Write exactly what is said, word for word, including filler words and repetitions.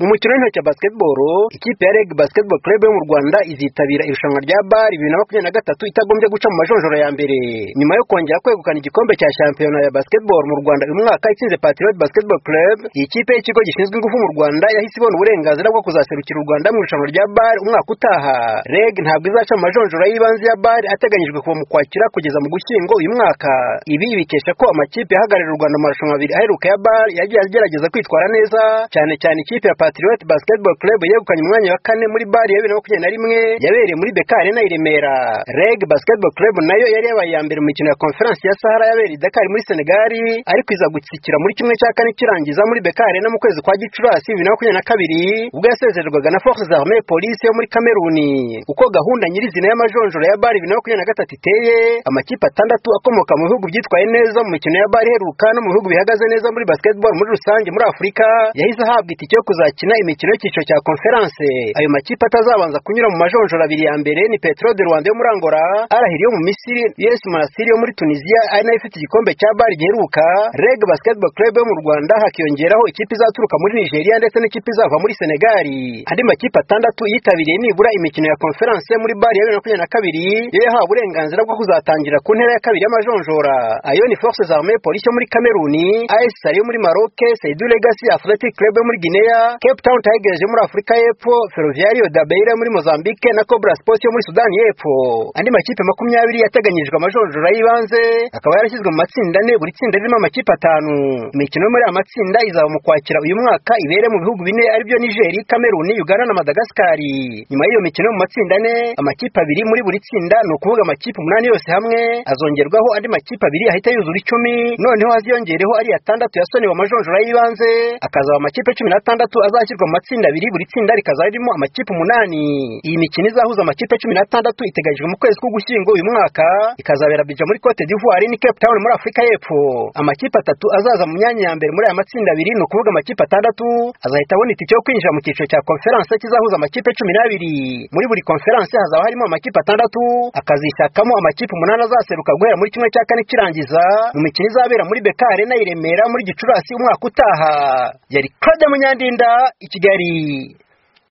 Mu mukino w'intoki wa basketball, ikipe ya Reg Basketball Club yo mu Rwanda izitabira irushanwa rya B A R bibiri na makumyabiri na gatatu itagombye guca mu majonjoro ya mbere. Nyuma yo kongera kwegukana igikombe cya shampiyona ya basketball mu Rwanda uyu mwaka itsinze Patriot Basketball Club, iyi kipe y'ikigo gishinzwe ingufu mu Rwanda yahise ibona uburenganzira bwo kuzaserukira u Rwanda mu irushanwa rya B A R umwaka utaha. Reg ntabwo izaca mu majonjoro y'ibanze ya B A R ateganyijwe kuva mu Kwakira kugeza mu Gushyingo uyu mwaka. Ibi bikesha ko amakipe yahagararira u Rwanda mu marushanwa abiri aheruka ya B A R yagiye agerageza kwitwara neza, cyane cyane ikipe ya Patriot Basketball Club yegukanye umwanya wa kane muri B A R ya bibiri na makumyabiri na rimwe yabereye muri Beka Arena i Remera. Reg Basketball Club nayo yari yabaye ya mbere mu mikino ya Conference ya Sahara yabereye i Dakar muri Senegal, ariko iza gutsikira muri kimwe cya kane kirangiza muri Beka Arena mu kwezi kwa Gicurasi bibiri na makumyabiri na kabiri ubwo yasezererwaga na Forces Armées Police yo muri Cameroon. Uko gahunda nyirizina y'amajonjoro ya B A R bibiri na makumyabiri na gatatu iteye, amakipe atandatu akomoka mu bihugu byitwaye neza mu mikino ya B A R iheruka no mu bihugu bihagaze neza muri basketball muri rusange muri Afurika yahise ahabwa itike yo kuzakina imikino y'icyiciro cya Conference. Ayo makipe atazabanza kunyura mu majonjoro abiri ya mbere ni Petro de Rwanda yo muri Angola, Al Ahly yo mu Misiri, U S Monastir yo muri Tunisia ari nayo ifite igikombe cya B A R giheruka, Reg Basketball Club yo mu Rwanda, hakiyongeraho ikipe izaturuka muri Nigeria ndetse n'ikipe izava muri Senegal. Andi makipe atandatu yitabiriye nibura imikino ya Conference muri B A R ya bibiri na makumyabiri na kabiri yo yahawe uburenganzira bwo kuzatangira ku ntera ya kabiri y'amajonjora. Ayo ni Forces Armées Police yo muri Cameroon, A S Sali yo muri Maroc, Seydou Legacy Athletic Club yo muri Guinea, Cape Town Tigers yo muri Afurika y'Epfo, Ferroviario da Beira muri Mozambique na Cobra Sports yo muri Sudani y'Epfo. Andi makipe makumyabiri yateganyijwe amajonjora y'ibanze akaba yarashyizwe mu matsinda ane, buri tsinda ririmo amakipe atanu. Imikino muri aya matsinda izaba mu Kwakira uyu mwaka ibere mu bihugu bine aribyo Niger, Cameroon, Uganda na Madagascar. Nyuma y'iyo mikino mu matsinda ane, amakipe abiri muri buri tsinda, no kuvuga amakipe umunani yose hamwe azongerwaho andi makipe abiri ahita yuzura icumi, noneho haziyongereho ari atandatu yasonewe amajonjora y'ibanze, akazaba amakipe cumi n'atandatu azashyirwa mu matsinda abiri, buri tsinda rikazaba ririmo amakipe umunani. Iyi mikino izahuza amakipe cumi n'atandatu iteganyijwe mu kwezi k'Ugushyingo uyu mwaka, ikazabera Abidjan muri Cote d'Ivoire ni Cape Town muri Afurika y'Epfo. Amakipe atatu azaza mu myanya ya mbere muri aya matsinda abiri, no kuvuga amakipe atandatu azahita abona itike yo kwinjira mu cyiciro cya Conference kizahuza amakipe cumi n'abiri. Muri buri Conference hazaba harimo amakipe atandatu, akazishakamo amakipe umunani azaseruka guhera muri kimwe cya kane kirangiza mu mikino izabera muri Beka Arena i Remera muri Gicurasi umwaka utaha. Yari Claude Munyandinda i Kigali.